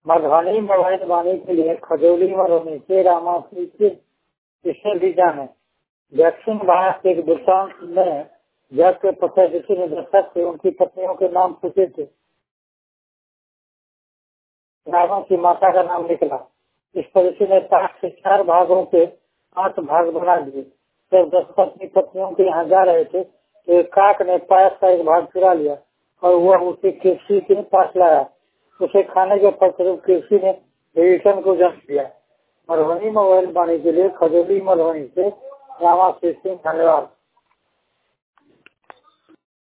Madhubani mobile बानी के लिए खजौली मधुबनी से रामाश्री से भी जाने दक्षिण भारत के एक दुकान में जब के प्रसिद्ध निदेशक से उनकी पत्नियों के नाम पूछे थे। रावण की माता का नाम निकला। इस परिचय ने 5 से 4 भागों के 8 भाग बना दिए। जब दशरथ अपनी पत्नियों के यहाँ जा रहे थे तो एक काक ने पायस का एक भाग चुरा लिया और वह उसे केसरी के पास लाया। उसे खाने के फलस्वरूप केसरी ने विभीषण को जन्म दिया। मधुबनी मोबाइल बानी के लिए खजौली मधुबनी से रामाश्री सिंह, धन्यवाद।